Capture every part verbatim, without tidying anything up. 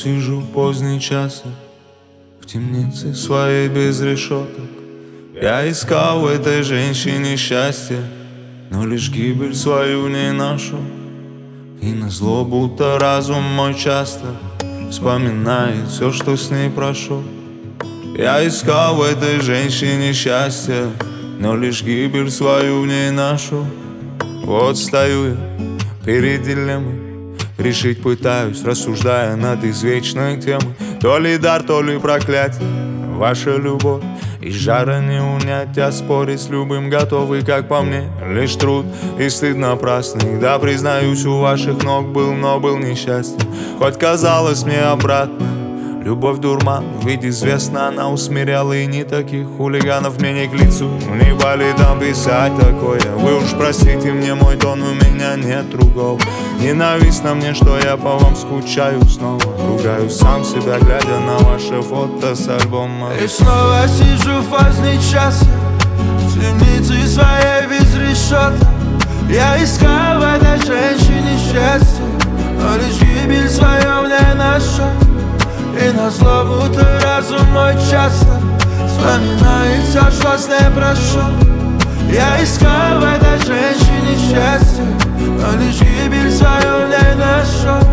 сижу поздний час в темнице своей без решеток. Я искал в этой женщине счастье, но лишь гибель свою не нашел. И назло будто разум мой часто вспоминает все, что с ней прошел. Я искал в этой женщине счастье, но лишь гибель свою в ней нашел. Вот стою я перед дилеммой, решить пытаюсь, рассуждая над извечной темой. То ли дар, то ли проклятие, ваша любовь и жара не унять, а спорить с любым готовый, как по мне, лишь труд и стыд напрасный. Да, признаюсь, у ваших ног был, но был несчастен. Хоть казалось мне обратно, любовь дурман, ведь известно, она усмиряла и не таких хулиганов. Мне не к лицу, не болит там писать такое. Вы уж простите мне мой тон, у меня нет другого. Ненавистно мне, что я по вам скучаю снова. Ругаю сам себя, глядя на ваше фото с альбома. И снова сижу в поздний час в темнице своей без решеток. Я искал в этой женщине счастье, но лишь гибель свою в ней нашел. И назло будто разум мой часто вспоминает все, что с ней прошел. Я искал в этой женщине счастье, но лишь гибель свою в ней нашел.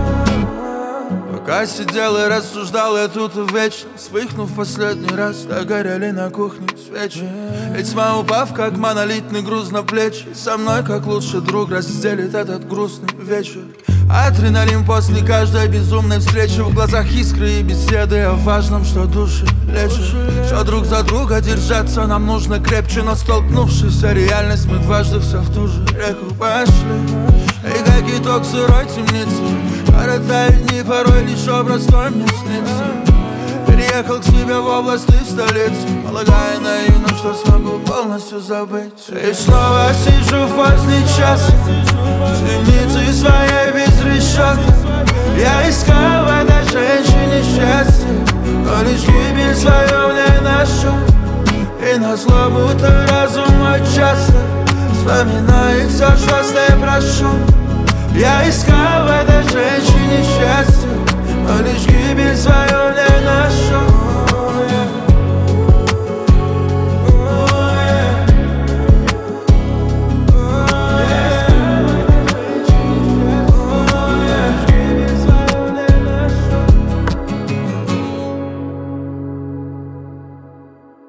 Пока сидел и рассуждал я тут вечно, вспыхнув последний раз, догорели на кухне свечи. И тьма, упав как монолитный груз на плечи, со мной как лучший друг разделит этот грустный вечер. Адреналин после каждой безумной встречи, в глазах искры и беседы о важном, что души лечит. Что друг за друга держаться нам нужно крепче, но столкнувшись о реальность, мы дважды все в ту же реку пошли. И как итог сырой темницы коротают дни, порой лишь образ твой мне снится. Переехал к себе в область и в столицу, полагая наивно, что смогу полностью забыть. И снова сижу в поздний час в темнице своей без решеток. Я искал в этой женщине счастье, но лишь гибель свою в ней нашел. И назло будто разум мой часто вспоминает все, что с ней прошел. Я искал в этой женщине счастье, но лишь гибель свою в ней нашел.